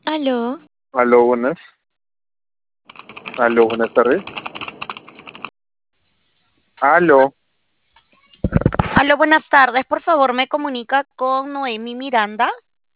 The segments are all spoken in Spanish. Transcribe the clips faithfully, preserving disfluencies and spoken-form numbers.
Aló. Aló, buenas. Aló, buenas tardes. Aló. Aló, buenas tardes. Por favor, me comunica con Noemi Miranda.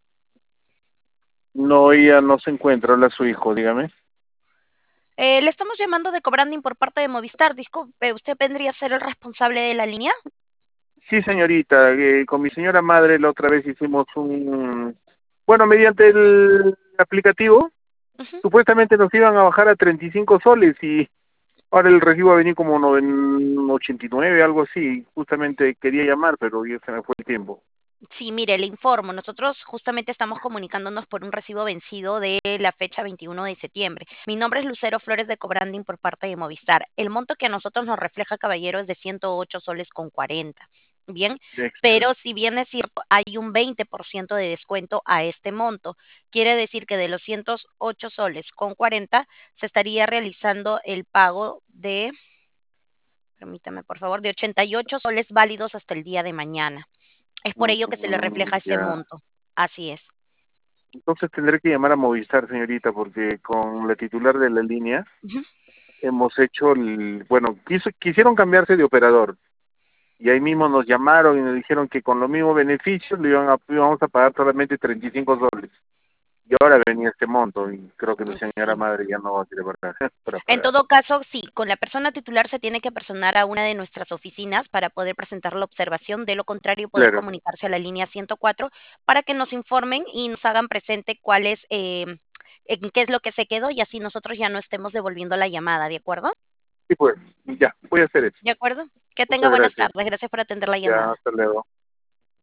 No, ella no se encuentra. Habla su hijo, dígame. Eh, le estamos llamando de cobranding por parte de Movistar. Disculpe, ¿usted vendría a ser el responsable de la línea? Sí, señorita. Eh, con mi señora madre la otra vez hicimos un... Bueno, mediante el aplicativo, Ujú. supuestamente nos iban a bajar a treinta y cinco soles y ahora el recibo va a venir como no- en ochenta y nueve, algo así. Justamente quería llamar, pero ya se me fue el tiempo. Sí, mire, le informo. Nosotros justamente estamos comunicándonos por un recibo vencido de la fecha veintiuno de septiembre. Mi nombre es Lucero Flores de Cobranding por parte de Movistar. El monto que a nosotros nos refleja, caballero, es de ciento ocho soles con cuarenta. Bien, Extra. pero si bien es cierto, hay un veinte por ciento de descuento a este monto. Quiere decir que de los ciento ocho soles con cuarenta se estaría realizando el pago de, permítame por favor, de ochenta y ocho soles válidos hasta el día de mañana. Es por ello que se le Mm, refleja ese ya. monto. Así es. Entonces tendré que llamar a Movistar, señorita, porque con la titular de la línea Ujú. hemos hecho, el, bueno, quiso, quisieron cambiarse de operador y ahí mismo nos llamaron y nos dijeron que con los mismos beneficios le iban a, íbamos a pagar solamente treinta y cinco soles. Y ahora venía este monto y creo que mi Mm, señora sí. madre ya no va a querer pagar para En pagar. todo caso, sí, con la persona titular se tiene que personar a una de nuestras oficinas para poder presentar la observación. De lo contrario, poder Claro, comunicarse a la línea ciento cuatro para que nos informen y nos hagan presente cuál es, eh, en qué es lo que se quedó y así nosotros ya no estemos devolviendo la llamada, ¿de acuerdo? sí pues, ya, voy a hacer eso. ¿De acuerdo? Que tenga Muchas buenas gracias. tardes. Gracias por atender la Ya, llamada. hasta luego.